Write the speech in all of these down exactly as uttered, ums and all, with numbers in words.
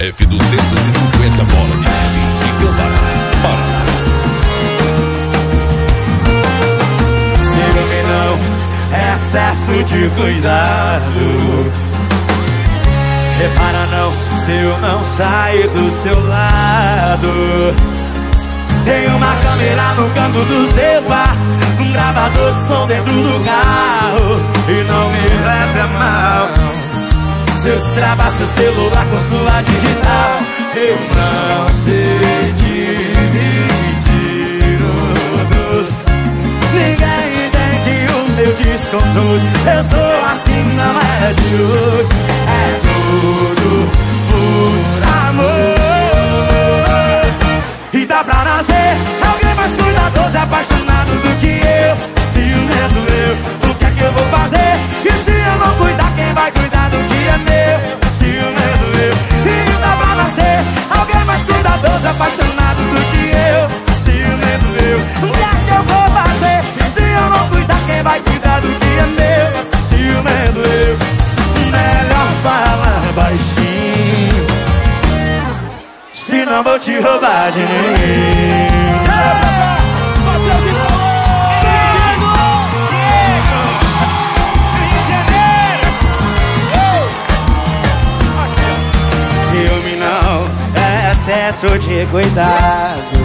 F duzentos e cinquenta Bola de Neve e Cambará, Paraná. Ciúme não é excesso de cuidado. Repara não, se eu não sair do seu lado. Tem uma câmera no canto do seu quarto, um gravador de som dentro do carro. E não me leve a mal se eu destravar seu celular com sua digital. Eu não sei dividir o doce. Ninguém entende o meu descontrole. Eu sou assim, não é de hoje. É tudo por amor. E dá pra nascer alguém mais cuidadoso e apaixonado do que eu. Ciumento eu, o que é que eu vou fazer? E se eu não cuidar, quem vai cuidar do que é meu? Ciumento eu. E dá pra nascer alguém mais cuidadoso e apaixonado do que eu. Ciumento eu, o que é que eu vou fazer? E se eu não cuidar, quem vai cuidar do que é meu? Ciumento eu. Melhor falar baixinho, senão vou te roubar de mim. Ciúme não é excesso de cuidado.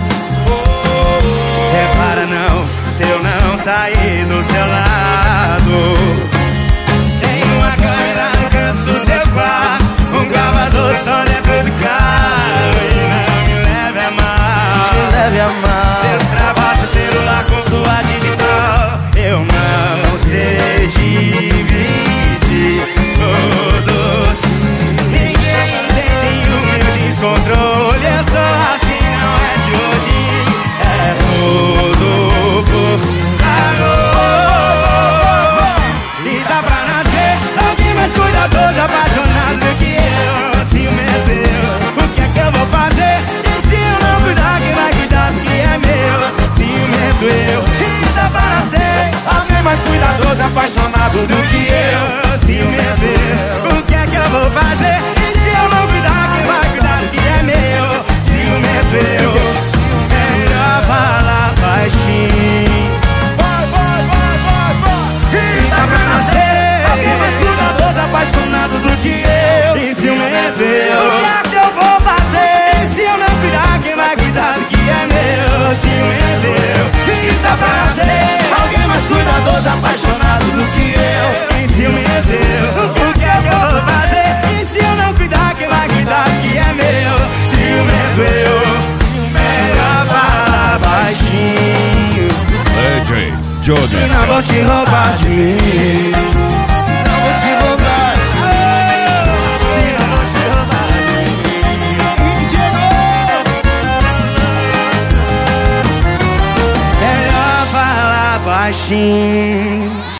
Repara não, se eu não sair do seu lado. Tem uma câmera no canto do seu quarto, um gravador de som dentro do carro. E não me leve a mal, me leve a mal se eu destravar seu celular com sua digital. Eu não sei dividir todos. Ninguém entende o meu descontrole. Eu sou assim, não é de hoje. É tudo por amor. E dá pra nascer alguém mais cuidadoso, apaixonado do que eu. Ciumento eu, o que é que eu vou fazer? E se eu não cuidar, quem vai cuidar do que é meu? Ciumento eu. E dá pra nascer alguém mais cuidadoso, apaixonado do que eu. Ciumento eu, o que é que eu vou fazer? E se eu não cuidar, quem vai cuidar do que é meu? Ciumento eu. Melhor falar baixinho. Vai, vai, vai, vai, vai. E dá pra nascer alguém mais cuidadoso, apaixonado do que eu. E ciumento eu, o que é que eu vou fazer? E se eu não cuidar, quem vai cuidar do que é meu? Ciumento eu. E dá pra nascer alguém mais cuidadoso, apaixonado do que eu. E ciumento eu, o que é que eu vou fazer? E se eu não cuidar, quem vai cuidar do que é meu? Ciumento eu. Melhor falar baixinho, D J Johnny, senão vou te roubar de mim. Senão vou te roubar de mim. Senão vou te roubar de mim. Melhor falar baixinho.